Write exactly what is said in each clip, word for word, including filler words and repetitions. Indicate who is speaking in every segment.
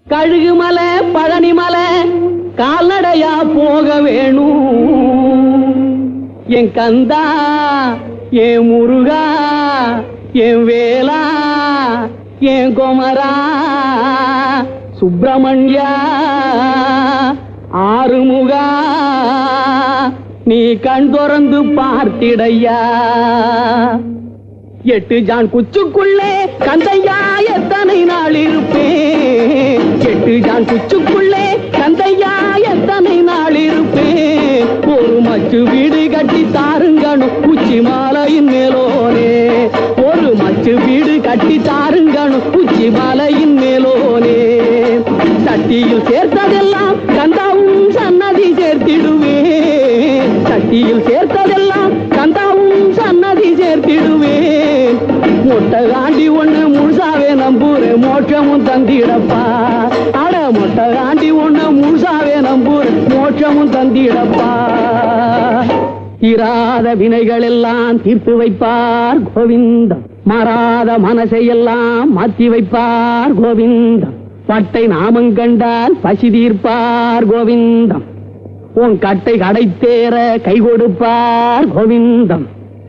Speaker 1: கழுகுமலை பழனிமலை கால்நடையா போக வேணும் என் கந்தா என் முருகா என் வேலா என் குமரா சுப்பிரமணியா ஆறுமுகா நீ கண் திறந்து பார்த்திடையா எட்டு ஜான் குச்சுக்குள்ளே கந்தையா எத்தனை நாள் இருப்பேன் எட்டு ஜான் குச்சுக்குள்ளே கந்தையா எத்தனை நாள் இருப்பேன் ஒரு மச்சு வீடு கட்டி தாருங்கணும் உச்சி மாலையின் மேலோனே ஒரு மச்சு வீடு கட்டி தாருங்கணும் உச்சி மாலையின் மேலோனே சட்டியில் சேர்த்ததெல்லாம் கந்தாவும் சன்னதி சேர்த்திடுவேன் சட்டியில் சேர்த்ததெல்லாம் கந்தாவும் சன்னதி சேர்த்திடுவேன் மொட்டை காண்டி ஒண்ணு முழுசாவே நம்பூரு மோட்சமும் தந்திடப்பா அட மொட்டை காண்டி ஒண்ணு முழுசாவே நம்பூரு மோட்சமும் தந்திடப்பா தீராத வினைகள் எல்லாம் தீர்த்து வைப்பார் கோவிந்தம் மாறாத மனசை எல்லாம் மாற்றி வைப்பார் கோவிந்தம் பட்டை நாமம் கண்டால் பசி தீர்ப்பார் கோவிந்தம் உன் கட்டை கடை தேர கை கொடுப்பார் கோவிந்தம்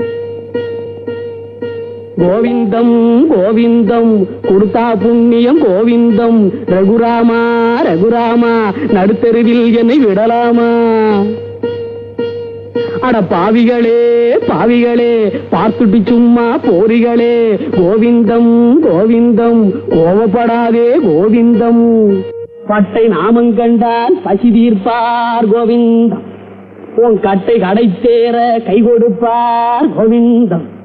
Speaker 1: கோவிந்தம் கோவிந்தம் கொடுத்தா புண்ணியம் கோவிந்தம் ரகுராமா ரகுராமா நடுத்தெருவில் என்னை விடலாமா அட பாவிகளே பாவிகளே பார்த்துட்டு சும்மா போரிகளே கோவிந்தம் கோவிந்தம் கோவப்படாதே கோவிந்தம் பட்டை நாமம் கண்டால் பசி தீர்ப்பார் கோவிந்தம் உன் கட்டை கடை தேர கை கொடுப்பார் கோவிந்தம்